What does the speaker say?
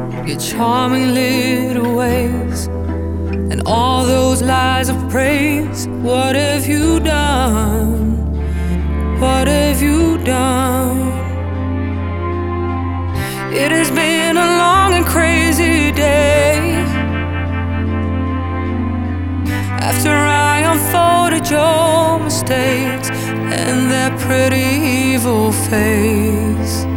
your charming little ways, and all those lies of praise. What have you done? What have you done? It has been a long and crazy day. After I unfolded your mistakes and their pretty evil face,